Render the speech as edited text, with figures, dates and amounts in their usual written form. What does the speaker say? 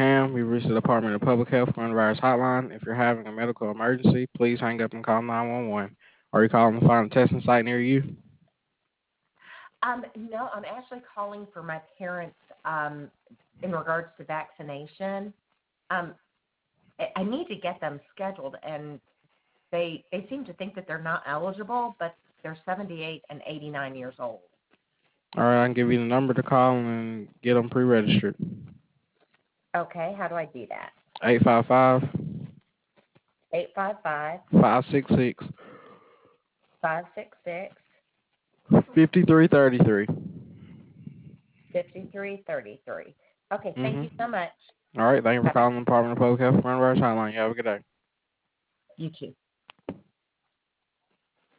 Cam. You've reached the Department of Public Health Coronavirus Hotline. If you're having a medical emergency, please hang up and call 911. Are you calling to find a testing site near you? No, I'm actually calling for my parents in regards to vaccination. Um, I need to get them scheduled, and they seem to think that they're not eligible, but they're 78 and 89 years old. All right, I can give you the number to call and get them pre-registered. Okay, how do I do that? 855 855 566 566 5333. 5333. Okay, thank Mm-hmm. you so much. All right, thank you for Bye-bye. calling the Department of Public Health Coronavirus Hotline. You have a good day. You too.